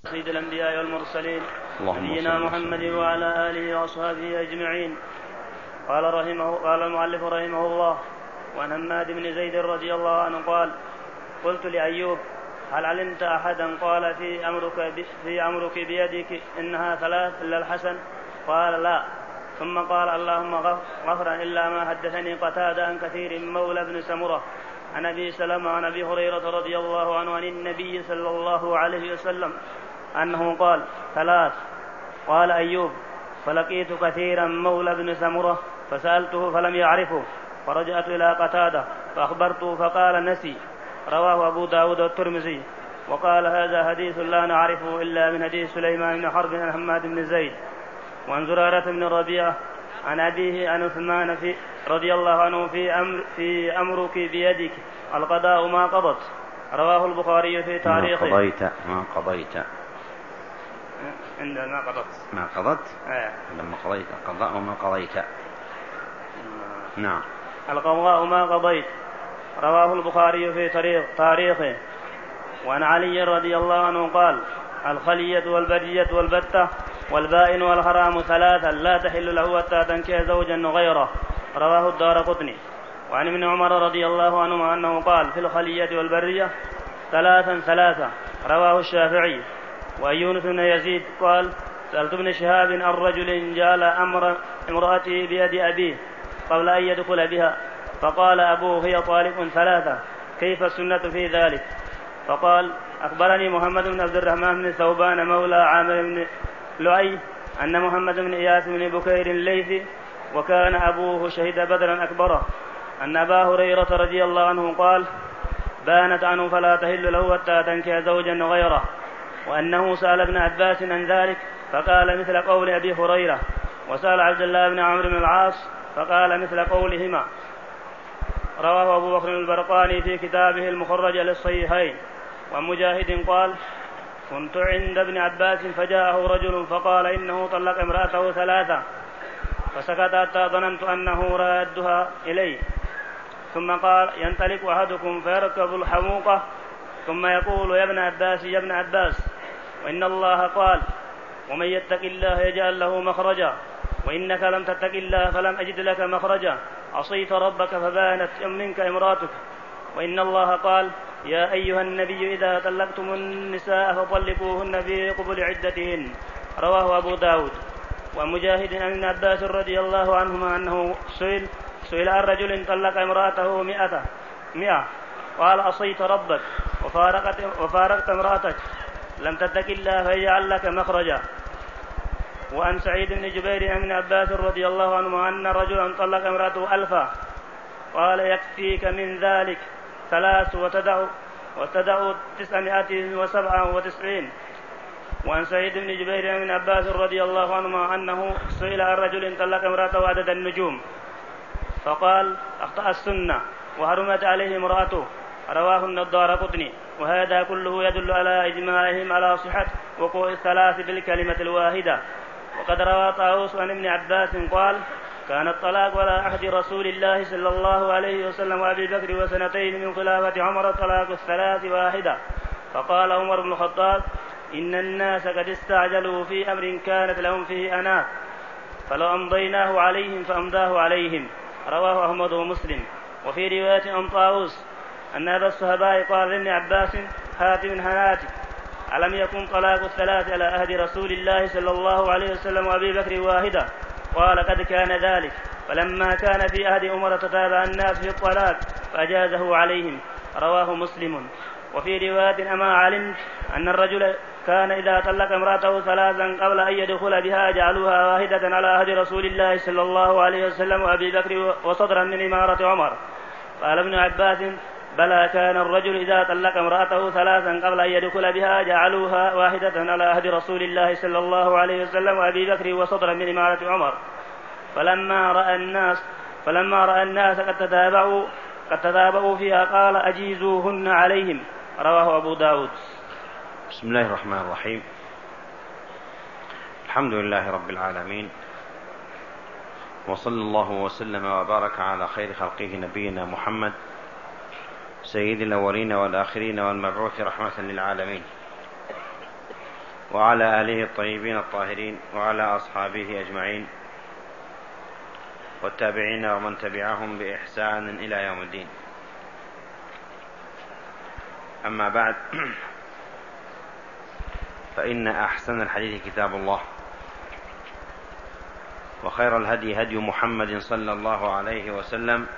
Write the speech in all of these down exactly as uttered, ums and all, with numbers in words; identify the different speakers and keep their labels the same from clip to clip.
Speaker 1: سيد الأنبياء والمرسلين نبينا محمد وعلى آله وأصحابه أجمعين. قال رحمه قال المؤلف رحمه الله: وعن حماد بن زيد رضي الله عنه قال: قلت لأيوب: هل علمت أحدا قال في أمرك, في أمرك بيدك إنها ثلاث إلا الحسن؟ قال: لا. ثم قال: اللهم غفرا إلا ما حدثني قتادة عن كثير مولى بن سمرة عن أبي سلمة عن أبي هريرة رضي الله عنه عن النبي صلى الله عليه وسلم أنه قال: ثلاث. قال أيوب: فلقيت كثيرا مولى بن سمرة فسألته فلم يعرفه، فرجعت إلى قتادة فأخبرته فقال: نسي. رواه أبو داود والترمذي. وقال: هذا حديث لا نعرفه إلا من حديث سليمان بن حرب عن حماد بن زيد. وعن زرارة بن ربيعة عن أبيه عن عثمان في رضي الله عنه في, أمر في أمرك بيدك القضاء ما قضت. رواه البخاري في تاريخه.
Speaker 2: ما قضيت ما قضيت
Speaker 1: عند ما قضت
Speaker 2: ما قضت
Speaker 1: آه.
Speaker 2: لما قضيت القضاء ما قضيت. نعم.
Speaker 1: القضاء ما قضيت. رواه البخاري في تاريخه. وعن علي رضي الله عنه قال: الخلية والبرية والبتة والبائن والحرام ثلاثا لا تحل له حتى تنكح زوجا غيره. رواه الدارقطني. وعن ابن عمر رضي الله عنهما أنه قال في الخلية والبرية ثلاثا ثلاثا. رواه الشافعي. وعن يونس بن يزيد قال: سألت ابن شهاب عن رجل جعل أمر امرأته بيد أبيه قبل أن يدخل بها، فقال أبوه: هي طالق ثلاثة، كيف السنة في ذلك؟ فقال: أخبرني محمد بن عبد الرحمن بن ثوبان مولى عامر بن لؤي أن محمد بن إياس بن بكير الليثي وكان أبوه شهد بدرا أكبره أن أبا هريرة رضي الله عنه قال: بانت عنه فلا تحل له حتى تنكح زوجا غيره، وأنه سأل ابن عباس عن ذلك فقال مثل قول أبي هريرة، وسأل عبد الله بن عمرو بن العاص فقال مثل قولهما. رواه أبو بكر البرقاني في كتابه المخرج للصحيحين. ومجاهد قال: كنت عند ابن عباس فجاءه رجل فقال إنه طلق امرأته ثلاثة، فسكت حتى ظننت أنه رادها إلي، ثم قال: ينطلق أحدكم فيركب الحموقة ثم يقول: يا ابن عباس يا ابن عباس، وإن الله قال: ومن يتق الله يجعل له مخرجا، وإنك لم تتق الله فلم أجد لك مخرجا، عصيت ربك فبانت منك امراتك، وإن الله قال: يا أيها النبي إذا طلقتم النساء فطلقوهن في قبل عدتهن. رواه أبو داود. ومجاهد عن ابن عباس رضي الله عنهما أنه سئل سئل عن رجل طلق امرأته مئة مئة قال: عصيت ربك وفارقت, وفارقت امرأتك، لم تتق الله فيجعل لك مخرجا. وعن سعيد بن جبير عن ابن عباس رضي الله عنهما أن رجلا طلق امرأته ألفا قال: يكفيك من ذلك ثلاث وتدع وتدع تسعمائة وسبعة وتسعين. وعن سعيد بن جبير عن ابن عباس رضي الله عنهما أنه سئل عن رجل طلق امرأته عدد النجوم فقال: أخطأ السنة وحرمت عليه امرأته. رواه الدارقطني. وهذا كله يدل على إجماعهم على صحة وقوع الثلاث بالكلمة الواحدة. وقد روى طاووس عن ابن عباس قال: كان الطلاق على عهد رسول الله صلى الله عليه وسلم وأبي بكر وسنتين من خلافة عمر طلاق الثلاث واحدة. فقال عمر بن الخطاب: إن الناس قد استعجلوا في أمر كانت لهم فيه أناة، فلو أمضيناه عليهم فأمضاه عليهم. رواه أحمد ومسلم. وفي رواية عن طاووس أن أبا الصهباء قال لابن عباس: هات من هناتك، ألم يكن طلاق الثلاث على عهد رسول الله صلى الله عليه وسلم وأبي بكر واحدة؟ قال: قد كان ذلك، فلما كان في عهد عمر تتابع الناس في الطلاق فأجازه عليهم. رواه مسلم. وفي رواية: أما علمت أن الرجل كان إذا طلق امرأته ثلاثا قبل أن يدخل بها جعلوها واحدة على عهد رسول الله صلى الله عليه وسلم وأبي بكر وصدرا من إمارة عمر؟ قال ابن عباس: بلى، كان الرجل إذا طلق امرأته ثلاثا قبل أن يدخل بها جعلوها واحدة على عهد رسول الله صلى الله عليه وسلم وأبي بكر وصدرا من إمارة عمر. فلما رأى الناس فلما رأى الناس قد تتابعوا قد تتابعوا فيها قال: أجيزوهن عليهم. رواه أبو داود.
Speaker 2: بسم الله الرحمن الرحيم. الحمد لله رب العالمين، وصلى الله وسلم وبارك على خير خلقه نبينا محمد سيد الأولين والآخرين والمبعوث رحمة للعالمين. وعلى آله الطيبين الطاهرين وعلى أصحابه أجمعين والتابعين ومن تبعهم بإحسان إلى يوم الدين. أما بعد، فإن أحسن الحديث كتاب الله، وخير الهدي هدي محمد صلى الله عليه وسلم،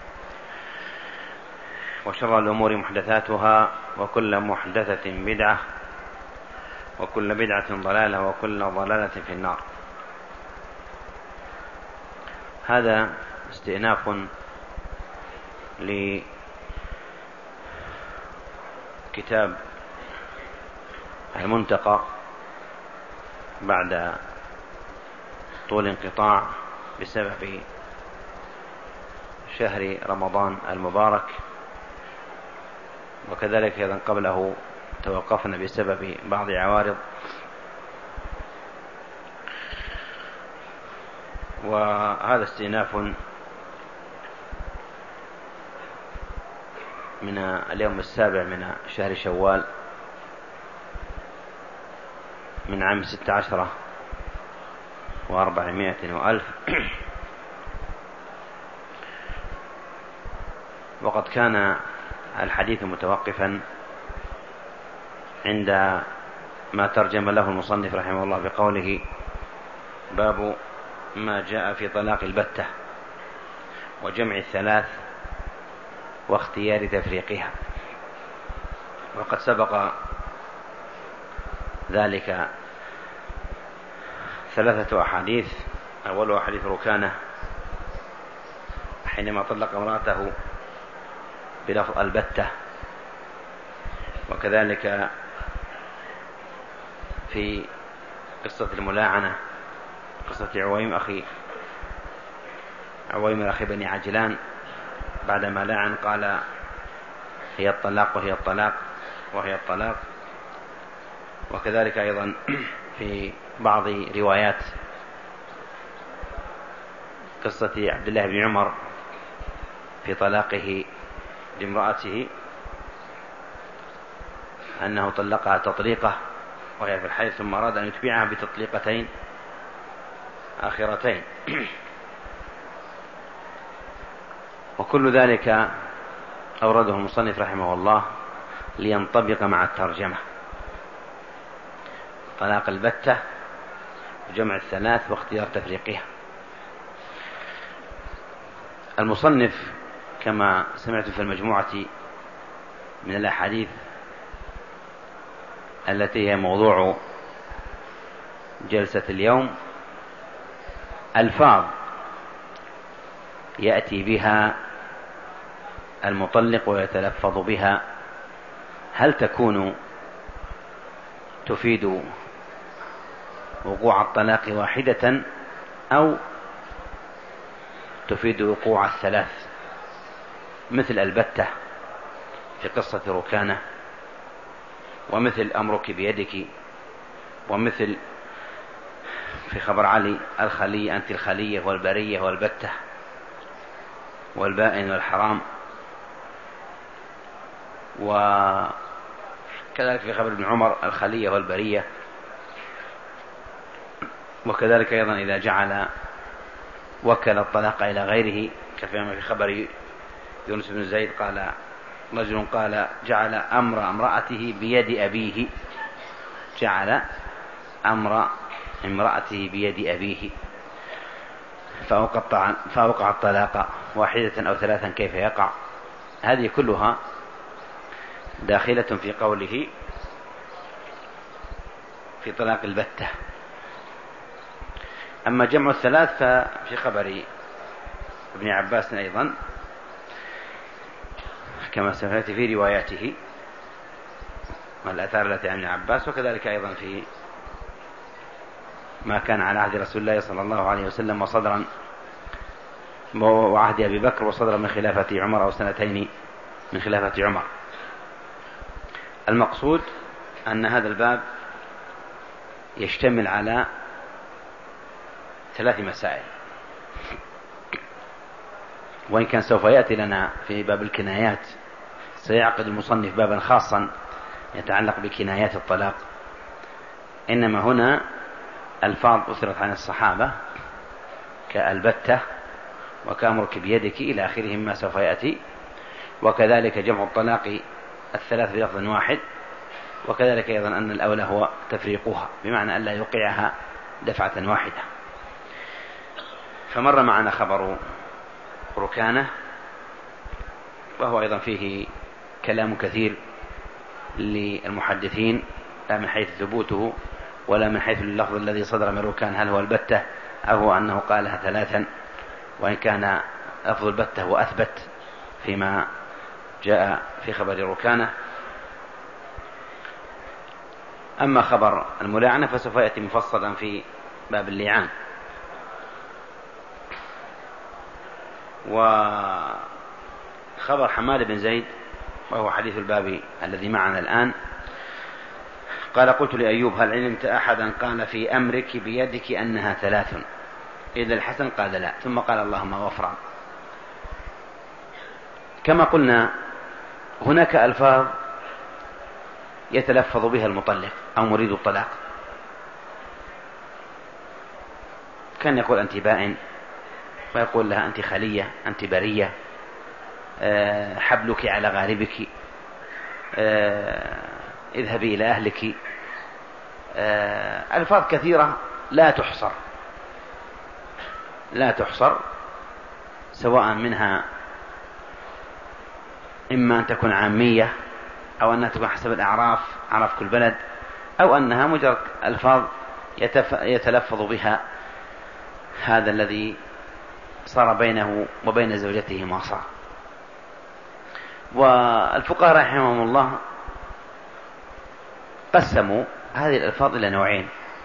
Speaker 2: وشر الأمور محدثاتها، وكل محدثة بدعة، وكل بدعة ضلالة، وكل ضلالة في النار. هذا استئناف لكتاب المنتقى بعد طول انقطاع بسبب شهر رمضان المبارك، وكذلك أيضا قبله توقفنا بسبب بعض عوارض. وهذا استئناف من اليوم السابع من شهر شوال من عام ست عشرة وأربعمائة وألف. وقد كان الحديث متوقفا عند ما ترجم له المصنف رحمه الله بقوله: باب ما جاء في طلاق البتة وجمع الثلاث واختيار تفريقها. وقد سبق ذلك ثلاثة أحاديث. أول حديث ركانة حينما طلق امرأته بلفظ البتة، وكذلك في قصة الملاعنة، قصة عويم أخي عويم أخي بني عجلان، بعدما لاعن قال: هي الطلاق وهي الطلاق وهي الطلاق. وكذلك أيضا في بعض روايات قصة عبد الله بن عمر في طلاقه لامرأته أنه طلقها تطليقة وهي في الحيض، ثم أراد أن يتبعها بتطليقتين آخرتين. وكل ذلك أورده المصنف رحمه الله لينطبق مع الترجمة: طلاق البتة وجمع الثلاث واختيار تفريقها. المصنف كما سمعت في المجموعة من الأحاديث التي هي موضوع جلسة اليوم ألفاظ يأتي بها المطلق ويتلفظ بها، هل تكون تفيد وقوع الطلاق واحدة أو تفيد وقوع الثلاث، مثل البتة في قصة ركانة، ومثل أمرك بيدك، ومثل في خبر علي: الخلية أنت الخلية والبرية والبتة والبائن والحرام. وكذلك في خبر ابن عمر: الخلية والبرية. وكذلك أيضا إذا جعل وكل الطلاق إلى غيره، كما في خبر يونس بن زيد قال رجل قال: جعل أمر امرأته بيد أبيه، جعل أمر امرأته بيد أبيه فأوقع, فأوقع الطلاق واحدة أو ثلاثا كيف يقع. هذه كلها داخلة في قوله في طلاق البتة. أما جمع الثلاث ففي خبر ابن عباس أيضا كما سمعت في رواياته والآثار التي عن ابن عباس، وكذلك أيضا في ما كان على عهد رسول الله صلى الله عليه وسلم وصدرا وعهد أبي بكر، وصدرا من خلافة عمر أو سنتين من خلافة عمر. المقصود أن هذا الباب يشتمل على ثلاث مسائل، وإن كان سوف يأتي لنا في باب الكنايات سيعقد المصنف بابا خاصا يتعلق بكنايات الطلاق، إنما هنا ألفاظ أثرت عن الصحابة كالبتة وكأمرك بيدك إلى آخره مما سوف يأتي، وكذلك جمع الطلاق الثلاث بلفظ واحد، وكذلك أيضا أن الأولى هو تفريقها بمعنى أن لا يوقعها دفعة واحدة. فمر معنا خبر ركانة، وهو أيضا فيه كلام كثير للمحدثين، لا من حيث ثبوته ولا من حيث اللفظ الذي صدر من ركان هل هو البتة أو هو أنه قالها ثلاثا، وإن كان لفظ البتة هو أثبت فيما جاء في خبر ركانة. أما خبر الملاعنة فسوف يأتي مفصلا في باب اللعان. وخبر حماد بن زيد وهو حديث الباب الذي معنا الآن قال قلت لأيوب هل علمت أحدا قال في أمرك بيدك أنها ثلاث؟ إذا الحسن قال لا، ثم قال اللهم غفرا. كما قلنا هناك ألفاظ يتلفظ بها المطلق أو مريد الطلاق، كان يقول أنت بائن، ويقول لها أنت خلية، أنت برية، أه حبلك على غاربك، أه اذهبي إلى أهلك، أه ألفاظ كثيرة لا تحصر لا تحصر سواء منها إما أن تكون عامية أو أنها تكون حسب الأعراف، أعراف كل بلد، أو أنها مجرد ألفاظ يتلفظ بها هذا الذي صار بينه وبين زوجته ما صار. والفقهاء رحمهم الله قسموا هذه الألفاظ إلى نوعين: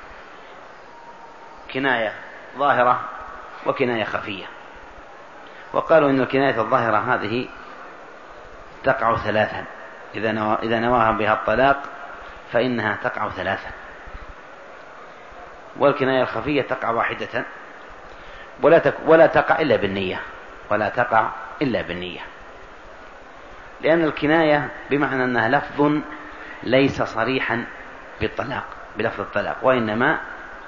Speaker 2: كناية ظاهرة وكناية خفية. وقالوا إن الكناية الظاهرة هذه تقع ثلاثا، إذا نوى إذا نواها بها الطلاق فإنها تقع ثلاثا، والكناية الخفية تقع واحدة ولا تك ولا تقع إلا بالنية ولا تقع إلا بالنية لأن الكناية بمعنى أنها لفظ ليس صريحا بالطلاق بلفظ الطلاق، وإنما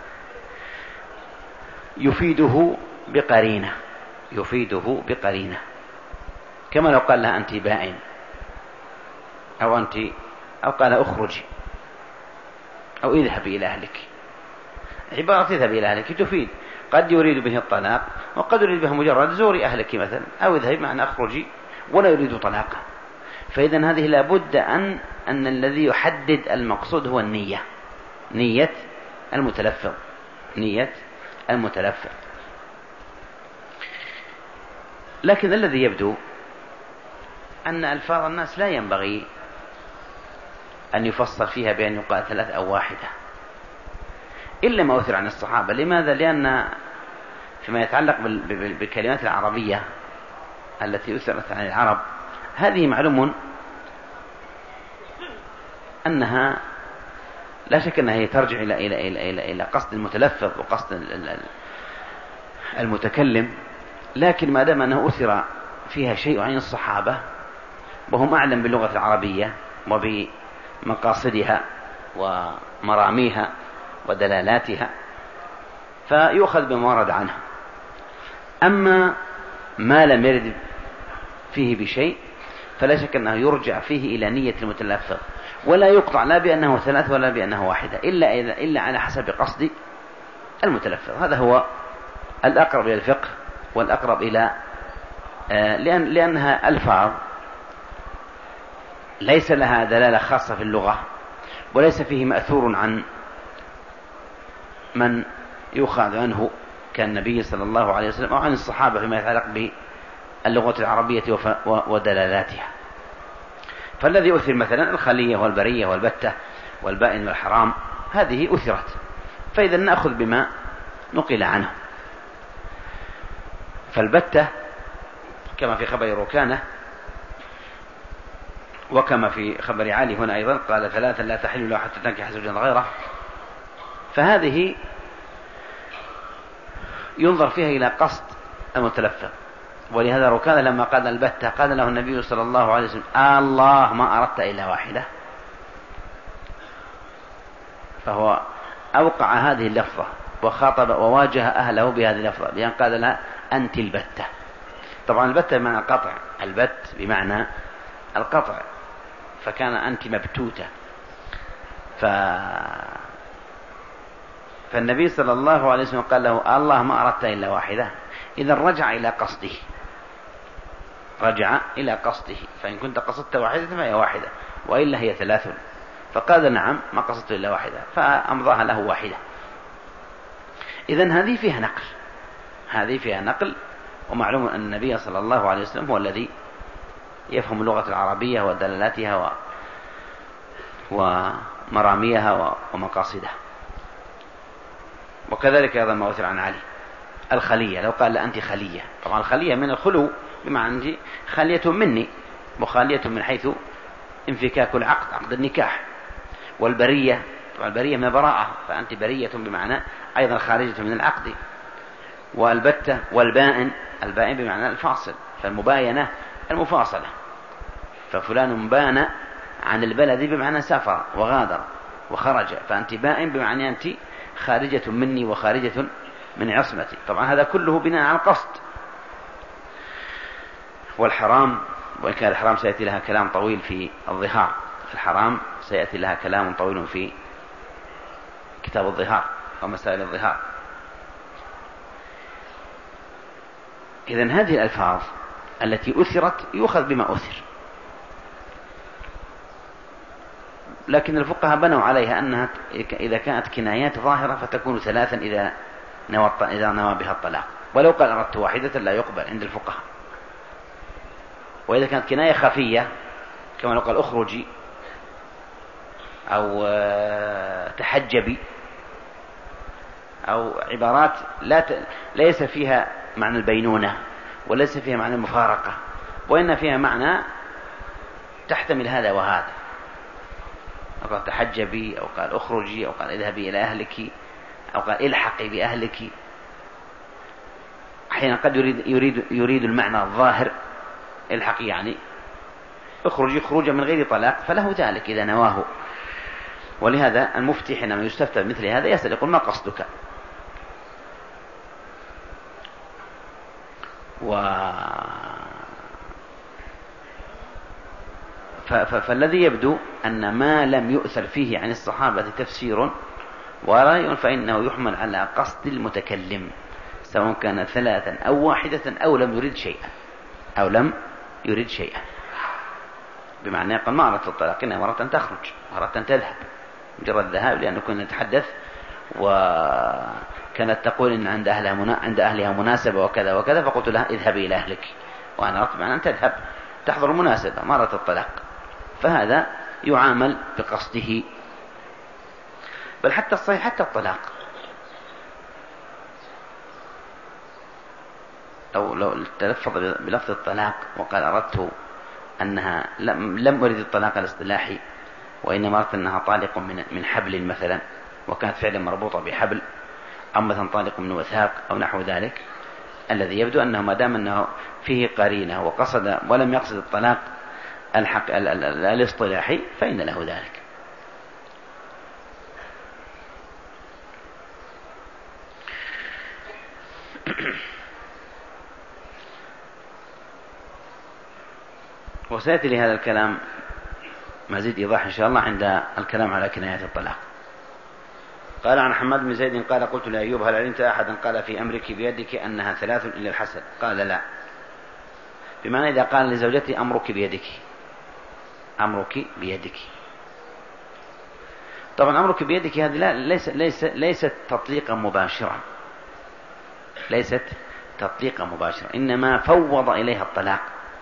Speaker 2: يفيده بقرينة يفيده بقرينة كما لو قال لها أنت بائن أو أنت أو قال أخرجي أو اذهبي إلى أهلك. عبارة اذهبي إلى أهلك تفيد، قد يريد به الطلاق وقد يريد به مجرد زوري أهلك مثلا، أو اذهبي معنى أخرجي ولا يريد طلاقا. فإذا هذه لابد أن أن الذي يحدد المقصود هو النية، نية المتلفظ نية المتلفظ. لكن الذي يبدو أن ألفاظ الناس لا ينبغي أن يفصل فيها بأن يقال ثلاث أو واحدة إلا ما أثر عن الصحابة. لماذا؟ لأن فيما يتعلق بالكلمات العربية التي أثرت عن العرب هذه معلوم أنها لا شك أنها ترجع إلى إلى إلى إلى إلى قصد المتلفظ وقصد المتكلم، لكن ما دام أنه أثر فيها شيء عن الصحابة وهم أعلم باللغة العربية وبمقاصدها ومراميها ودلالاتها فيؤخذ بما ورد عنها. أما ما لم يرد فيه بشيء فلا شك أنه يرجع فيه إلى نية المتلفظ، ولا يقطع لا بأنه ثلاث ولا بأنه واحدة إلا إذا إلا على حسب قصد المتلفظ. هذا هو الأقرب إلى الفقه والأقرب إلى آه لأن لأنها ألفاظ ليس لها دلالة خاصة في اللغة، وليس فيه مأثور عن من يؤخذ عنه كالنبي صلى الله عليه وسلم أو عن الصحابة فيما يتعلق باللغة العربية ودلالاتها. فالذي أثر مثلا الخلية والبرية والبتة والبائن والحرام هذه أثرت، فإذا نأخذ بما نقل عنه. فالبتة كما في خبر ركانة وكما في خبر علي هنا أيضا قال ثلاثا لا تحل له حتى تنكح زوجا غيره، فهذه ينظر فيها إلى قصد المتلفظ. ولهذا ركانة لما قال البتة قال له النبي صلى الله عليه وسلم آه الله ما أردت إلا واحدة، فهو أوقع هذه اللفظة وخاطب وواجه أهله بهذه اللفظة بأن قال لها أنت البتة. طبعا البتة بمعنى القطع، البت بمعنى القطع، فكان أنت مبتوتة. ف... فالنبي صلى الله عليه وسلم قال له الله ما أردت إلا واحدة. إذا رجع إلى قصده، رجع إلى قصده، فإن كنت قصدت واحدة فهي واحدة وإلا هي ثلاث. فقال نعم ما قصدت إلا واحدة، فأمضاها له واحدة. إذن هذه فيها نقل، هذه فيها نقل. ومعلوم أن النبي صلى الله عليه وسلم هو الذي يفهم اللغة العربية ودلالاتها و... ومراميها ومقاصدها. وكذلك أيضا ما أثر عن علي الخلية، لو قال أنت خلية، طبعا الخلية من الخلو بمعنى أنت خالية مني، وخالية من حيث انفكاك العقد، عقد النكاح. والبرية، طبعا البرية من براءة، فأنت برية بمعنى أيضا خارجة من العقد. والبتة والبائن، البائن بمعنى الفاصل، فالمباينة المفاصلة. ففلان بان عن البلد بمعنى سافر وغادر وخرج، فأنت بائن بمعنى أنت خارجة مني وخارجة من عصمتي. طبعا هذا كله بناء على القصد. والحرام، وإن كان الحرام سيأتي لها كلام طويل في الظهار، الحرام سيأتي لها كلام طويل في كتاب الظهار ومسائل الظهار. إذن هذه الألفاظ التي أثرت يؤخذ بما أثر، لكن الفقهاء بنوا عليها أنها إذا كانت كنايات ظاهرة فتكون ثلاثا إذا نوى إذا نوى بها الطلاق، ولو قال أردت واحدة لا يقبل عند الفقهاء. وإذا كانت كناية خفية كما لو قال أخرجي أو تحجبي أو عبارات لا ت... ليس فيها معنى البينونة وليس فيها معنى المفارقة، وإن فيها معنى تحتمل هذا وهذا، أو قال تحجبي أو قال أخرجي أو قال اذهبي إلى أهلك أو قال الحقي بأهلك. أحيانا قد يريد, يريد, يريد المعنى الظاهر الحقي، يعني اخرجي خروجا من غير طلاق، فله ذلك إذا نواه. ولهذا المفتي حينما يستفتى مثل هذا يسأل يقول ما قصدك؟ و... ف... ف... فالذي يبدو أن ما لم يؤثر فيه عن الصحابة تفسير ورأي فإنه يحمل على قصد المتكلم، سواء كان ثلاثا أو واحدة أو لم يرد شيئا أو لم يرد شيئا. بمعنى يقول ما أردت الطلاق، إنها مرة تخرج، مرة تذهب، مجرد ذهاب، لأنه كنا نتحدث وكانت تقول إن عند أهلها, منا... عند أهلها مناسبة وكذا وكذا، فقلت لها اذهبي إلى أهلك، وأنا أردت معنى أن تذهب تحضر مناسبة، ما أردت الطلاق. فهذا يعامل بقصده. بل حتى الصحيح حتى الطلاق، أو لو تلفظ بلفظ الطلاق وقال أردت أنها لم, لم أريد الطلاق الاصطلاحي، وإنما أردت أنها طالق من, من حبل مثلا، وكانت فعلا مربوطة بحبل، أو مثلا طالق من وثاق أو نحو ذلك، الذي يبدو أنه ما دام أنه فيه قرينة وقصد ولم يقصد الطلاق الحق الاصطلاحي فإن له ذلك. وسيأتي لهذا الكلام مزيد إيضاح إن شاء الله عند الكلام على كنايات الطلاق. قال عن حماد بن زيد قال قلت لأيوب هل علمت أحدا قال في أمرك بيدك أنها ثلاث إلا الحسد؟ قال لا، بمعنى إذا قال لزوجتي أمرك بيدك، أمرك بيدك. طبعا أمرك بيدك هذه لا ليس ليس ليست تطليقا مباشرا، ليست تطليقا مباشرا، إنما فوض إليها الطلاق.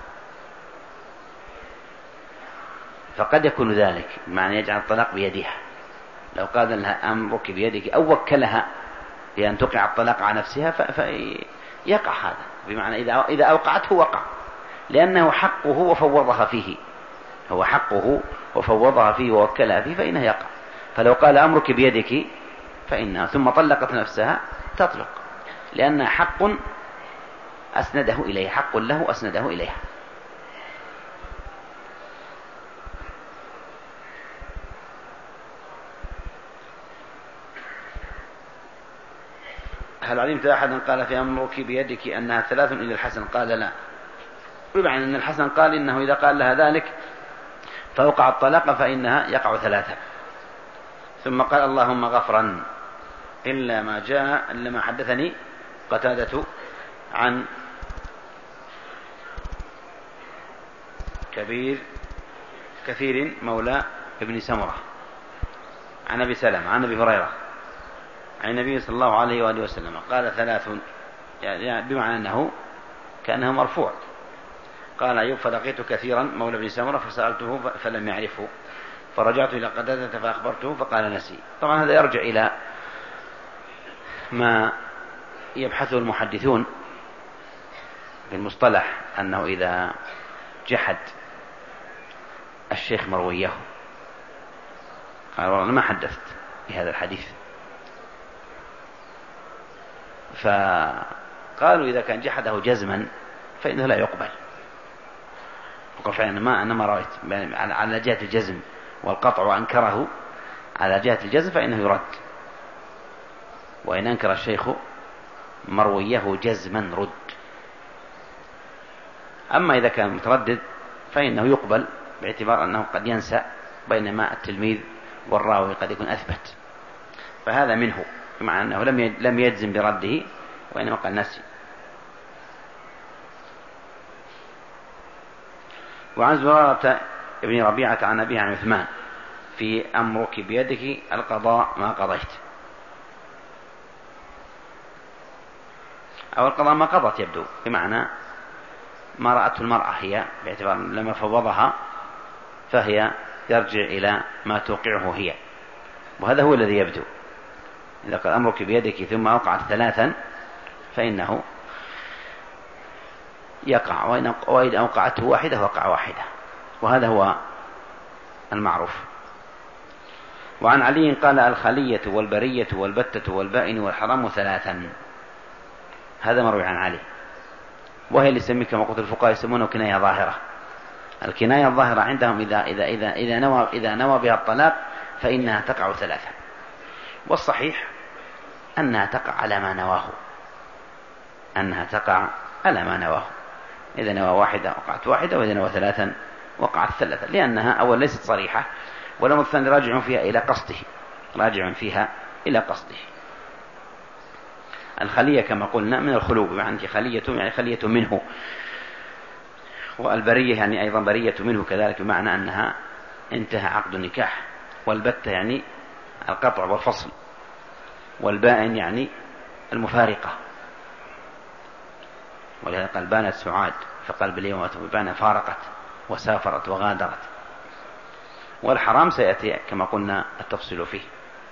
Speaker 2: فقد يكون ذلك بمعنى يجعل الطلاق بيدها، لو قال لها أمرك بيدك أو وكلها بأن تقع الطلاق على نفسها فيقع هذا، بمعنى إذا إذا أوقعته وقع، لأنه حقه وفوضها فيه، هو حقه وفوضها فيه ووكلها فيه فإنه يقع. فلو قال أمرك بيدك فإنها ثم طلقت نفسها تطلق، لأن حق أسنده إليه، حق له أسنده إليها. هل علمت أحدا قال في أمرك بيدك أنها ثلاث إلى الحسن؟ قال لا، بمعنى أن الحسن قال إنه إذا قال لها ذلك فوقع الطلاق فإنها يقع ثلاثة. ثم قال اللهم غفرا إلا ما جاء إلا ما حدثني قتادة عن كبير كثير مولى ابن سمرة عن أبي سلمة عن أبي هريرة عن النبي صلى الله عليه وآله وسلم قال ثلاث، يعني بمعنى أنه كأنه مرفوع. قال أيوب فلقيت كثيرا مولى ابن سمرة فسألته فلم يعرفه، فرجعت إلى قتادة فأخبرته فقال نسي. طبعا هذا يرجع إلى ما يبحثه المحدثون في المصطلح، أنه إذا جحد الشيخ مرويه قال والله ما حدثت بهذا الحديث، فقالوا إذا كان جحده جزما فإنه لا يقبل. وقال فعلا ما أنا ما رأيت على جهة الجزم والقطع وأنكره على جهة الجزم فإنه يرد، وإن أنكر الشيخ مرويه جزما رد. أما إذا كان متردد فإنه يقبل باعتبار أنه قد ينسى، بينما التلميذ والراوي قد يكون أثبت، فهذا منه، بمعنى أنه لم يجزم برده وإنما قال نسي. وعن زرارة ابن ربيعة عن أبيه عن عثمان في أمرك بيدك القضاء ما قضيت، أو القضاء ما قضت يبدو، بمعنى ما رأته المرأة هي، باعتبار لما فوضها فهي يرجع إلى ما توقعه هي، وهذا هو الذي يبدو. إذا قال أمرك بيدك ثم أوقعت ثلاثا فإنه يقع، وإذا أوقعته واحدة وقع واحدة، وهذا هو المعروف. وعن علي قال الخلية والبرية والبتة والبائن والحرام ثلاثا، هذا مروي عن علي، وهي اللي يسميه كما قلت الفقهاء يسمونه كناية ظاهرة. الكناية الظاهرة عندهم إذا, إذا, إذا, إذا, نوى, إذا نوى بها الطلاق فإنها تقع ثلاثة، والصحيح أنها تقع على ما نواه، أنها تقع على ما نواه. إذا نوى واحدة وقعت واحدة، وإذا نوى ثلاثا وقعت ثلاثة، لأنها أول ليست صريحة، ولم الثاني راجع فيها إلى قصده، راجع فيها إلى قصده. الخلية كما قلنا من الخلو، يعني خلية يعني خلية منه، والبرية يعني أيضا برية منه كذلك، بمعنى أنها انتهى عقد النكاح. والبتة يعني القطع والفصل، والبائن يعني المفارقة، ولهذا قال بانت سعاد فقال باليوم بان فارقت وسافرت وغادرت. والحرام سيأتي كما قلنا التفصيل فيه.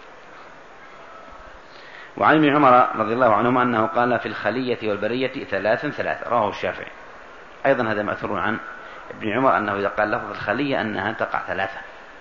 Speaker 2: وعن ابن عمر رضي الله عنهما أنه قال في الخلية والبرية ثلاث ثلاث، رواه الشافعي. أيضا هذا مأثور عن ابن عمر أنه إذا قال لفظ الخلية أنها تقع ثلاثة.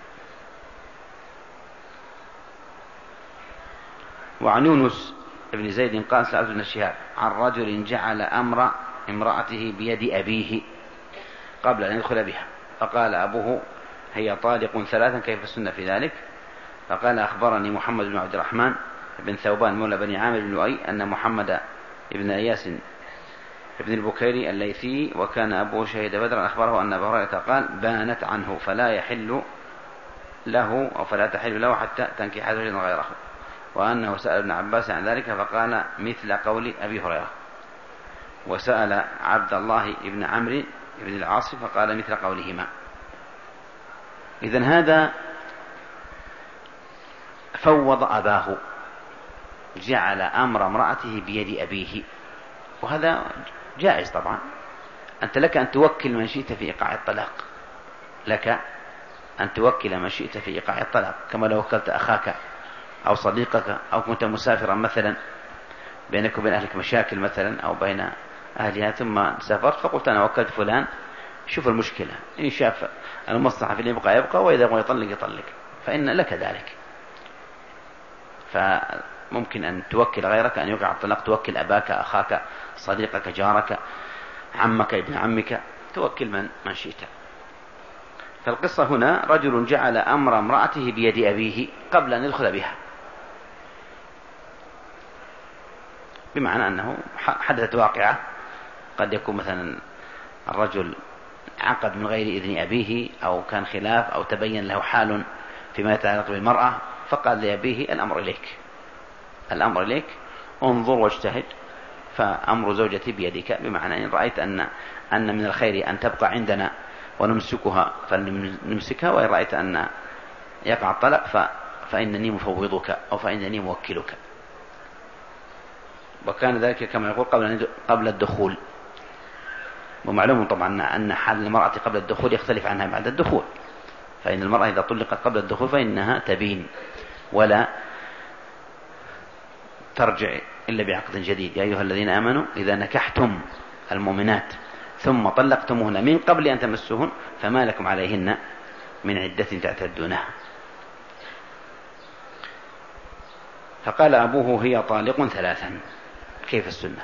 Speaker 2: وعن يونس ابن زيد قال سألت ابن شهاب عن رجل جعل أمر امرأته بيد أبيه قبل أن يدخل بها، فقال أبوه هي طالق ثلاثا كيف السنة في ذلك؟ فقال أخبرني محمد بن عبد الرحمن بن ثوبان مولى بني عامر بن لؤي أن محمد بن إياس ابن البكيري الليثي وكان أبوه شهيد بدرا أخبره أن أبا هريرة قال بانت عنه فلا يحل له أو فلا تحل له حتى تنكح زوجا غيره، وأنه سأل ابن عباس عن ذلك فقال مثل قول أبي هريرة، وسأل عبد الله بن عمرو بن العاص فقال مثل قولهما. إذن هذا فوض أباه، جعل أمر امرأته بيد أبيه، وهذا جائز طبعا. أنت لك أن توكل من شئت في إيقاع الطلاق، لك أن توكل من شئت في إيقاع الطلاق، كما لو وكلت أخاك أو صديقك، أو كنت مسافرا مثلا بينك وبين أهلك مشاكل مثلا أو بين أهلها، ثم سافرت فقلت أنا وكلت فلان شوف المشكلة، إن شاف المصلحة في اللي يبقى يبقى، وإذا هو يطلق يطلق، فإن لك ذلك. فممكن أن توكل غيرك أن يقع الطلاق، توكل أباك أخاك صديقك جارك عمك ابن عمك، توكل من من شئت. فالقصة هنا رجل جعل أمر امرأته بيد أبيه قبل أن يدخل بها، بمعنى أنه حدثت واقعة، قد يكون مثلا الرجل عقد من غير إذن أبيه، أو كان خلاف، أو تبين له حال فيما يتعلق بالمرأة، فقال لأبيه الأمر إليك، الأمر إليك، انظر واجتهد، فأمر زوجتي بيدك، بمعنى إن رأيت أن أن من الخير أن تبقى عندنا ونمسكها فنمسكها، وإن رأيت أن يقع الطلاق ف... فإنني مفوضك أو فإنني موكلك. وكان ذلك كما يقول قبل قبل الدخول. ومعلوم طبعا أن حال المرأة قبل الدخول يختلف عنها بعد الدخول، فإن المرأة إذا طلقت قبل الدخول فإنها تبين ولا ترجع إلا بعقد جديد. يا أيها الذين آمنوا إذا نكحتم المؤمنات ثم طلقتموهن من قبل أن تمسوهن فما لكم عليهن من عدة تعتدونها. فقال أبوه هي طالق ثلاثا. كيف السنة؟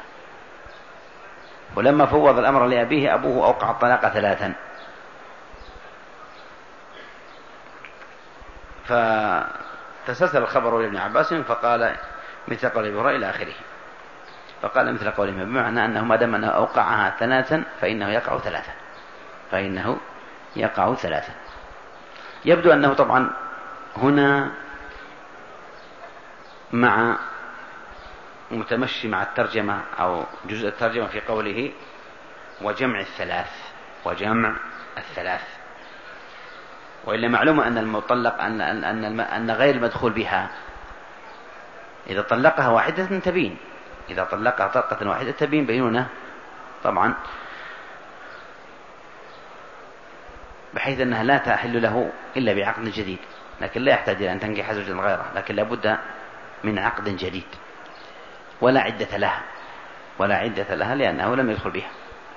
Speaker 2: ولما فوض الأمر لأبيه أبوه أوقع الطلاق ثلاثا، فتسلسل الخبر لابن عباس فقال مثل قول ابن إلى آخره، فقال مثل قوله، بمعنى أنه ما دام أنه أوقعها ثلاثا فإنه يقع ثلاثا، فإنه يقع ثلاثا. يبدو أنه طبعا هنا مع متمشي مع الترجمة أو جزء الترجمة في قوله وجمع الثلاث، وجمع الثلاث. وإلا معلوم أن المطلق أن أن أن غير المدخول بها إذا طلقها واحدة تبين، إذا طلقها طلقة واحدة تبين بينونة طبعا، بحيث أنها لا تحل له إلا بعقد جديد، لكن لا يحتاج إلى أن تنكح زوجا غيره، لكن لابد من عقد جديد، ولا عدة لها، ولا عدة لها لأنه لم يدخل بها،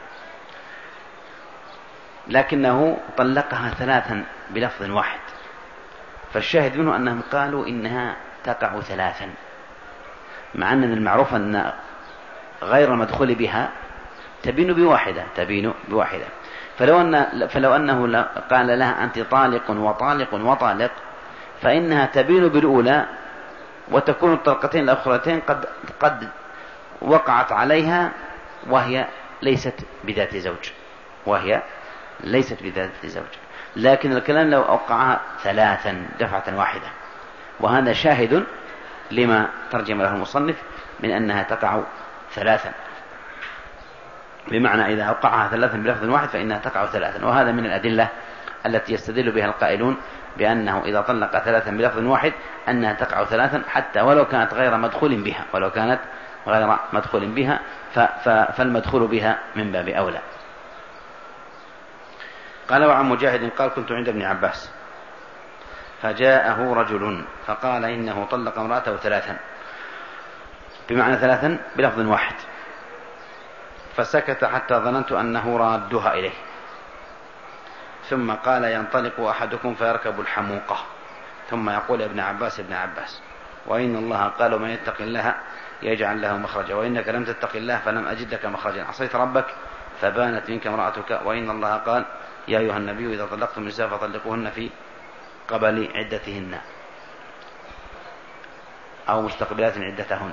Speaker 2: لكنه طلقها ثلاثا بلفظ واحد. فالشاهد منه أنهم قالوا إنها تقع ثلاثا، مع أن المعروف أن غير المدخول بها تبين بواحدة، تبين بواحدة. فلو, أن فلو أنه قال لها أنت طالق وطالق وطالق فإنها تبين بالأولى، وتكون الطلقتين الأخرتين قد, قد وقعت عليها وهي ليست بذات زوج، وهي ليست بذات زوج. لكن الكلام لو أوقعها ثلاثا دفعة واحدة، وهذا شاهد لما ترجم له المصنف من أنها تقع ثلاثا، بمعنى إذا أوقعها ثلاثا بلفظ واحد فإنها تقع ثلاثا. وهذا من الأدلة التي يستدل بها القائلون بأنه إذا طلق ثلاثا بلفظ واحد أنها تقع ثلاثا، حتى ولو كانت غير مدخول بها، ولو كانت غير مدخول بها فالمدخول بها من باب أولى. قال وعن مجاهد قال كنت عند ابن عباس فجاءه رجل فقال إنه طلق امرأته ثلاثا، بمعنى ثلاثا بلفظ واحد، فسكت حتى ظننت أنه رادها إليه، ثم قال ينطلق أحدكم فيركب الحموقة ثم يقول ابن عباس ابن عباس وإن الله قال من يتق الله يجعل له مخرجا، وإنك لم تتق الله فلم أجد لك مخرجا، عصيت ربك فبانت منك امرأتك، وإن الله قال يا أيها النبي إذا طلقتم النساء فطلقوهن في قبل عدتهن أو مستقبلات عدتهن.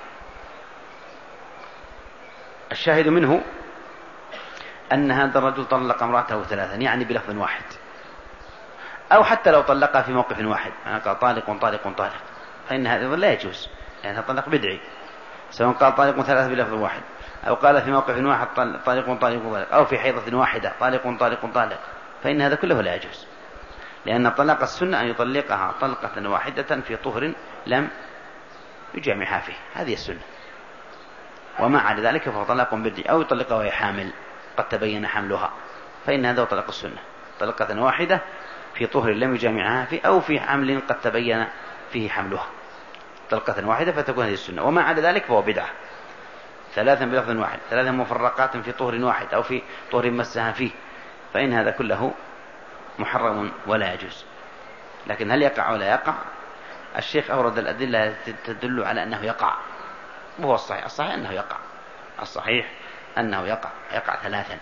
Speaker 2: الشاهد منه أن هذا الرجل طلق امرأته ثلاثا، يعني بلفظ واحد، أو حتى لو طلقها في موقف واحد، يعني قال طالق طالق طالق، فإن هذا لا يجوز، يعني طلق بدعي، سواء قال طالق ثلاثة بلفظ واحد، أو قال في موقف واحد طالق طالق طالق، أو في حيضة واحدة طالق طالق طالق، فإن هذا كله لا يجوز، لأن طلاق السنة أن يطلقها طلقة واحدة في طهر لم يجامعها فيه، هذه السنة. وما عدا ذلك فهو طلاق بدعي، أو يطلقها وهي حامل قد تبين حملها، فإن هذا هو طلاق السنة، طلقة واحدة في طهر لم يجامعها فيه، أو في حمل قد تبين فيه حملها، طلقة واحدة فتكون هذه السنة. وما عدا ذلك فهو بدعة، ثلاثا بلفظ واحد، ثلاثا مفرقات في طهر واحد أو في طهر مسها فيه، فإن هذا كله محرم ولا يجوز. لكن هل يقع ولا يقع؟ الشيخ أورد الأدلة تدل على أنه يقع، وهو الصحيح، الصحيح أنه يقع، الصحيح أنه يقع يقع ثلاثا.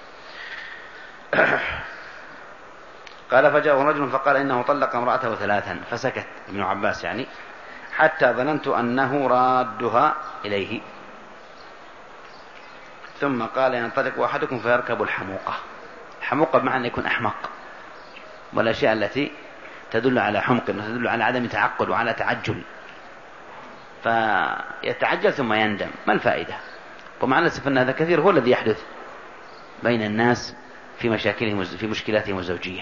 Speaker 2: قال فجاء رجل فقال إنه طلق امرأته ثلاثا، فسكت ابن عباس يعني حتى ظننت أنه رادها إليه، ثم قال ينطلق أحدكم فيركب الحموقة. الحموقة بمعنى أن يكون أحمق، والأشياء التي تدل على حمق وتدل على عدم تعقل وعلى تعجل، فيتعجل ثم يندم. ما الفائدة؟ ومع الأسف أن هذا كثير هو الذي يحدث بين الناس في مشاكلهم في مشكلاتهم الزوجية.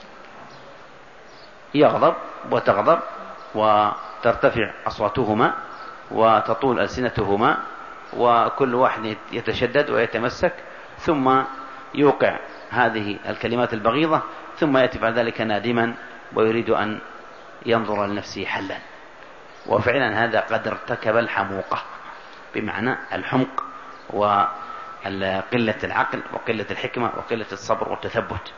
Speaker 2: يغضب وتغضب وترتفع أصواتهما وتطول ألسنتهما وكل واحد يتشدد ويتمسك، ثم يوقع هذه الكلمات البغيضة، ثم يأتي بعد ذلك نادما ويريد أن ينظر لنفسه حلا. وفعلا هذا قد ارتكب الحموقة، بمعنى الحمق وقلة العقل وقلة الحكمة وقلة الصبر والتثبت.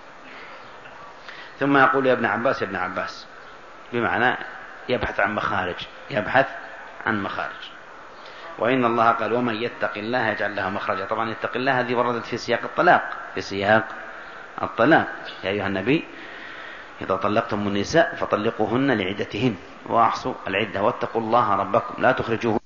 Speaker 2: ثم يقول يا ابن عباس يا ابن عباس، بمعنى يبحث عن مخارج، يبحث عن مخارج. وإن الله قال ومن يتق الله يجعل له مخرجا. طبعا يتق الله هذه وردت في سياق الطلاق، في سياق الطلاق يا أيها النبي إذا طلقتم النساء فطلقوهن لعدتهن وأحصوا العدة واتقوا الله ربكم لا تخرجوهن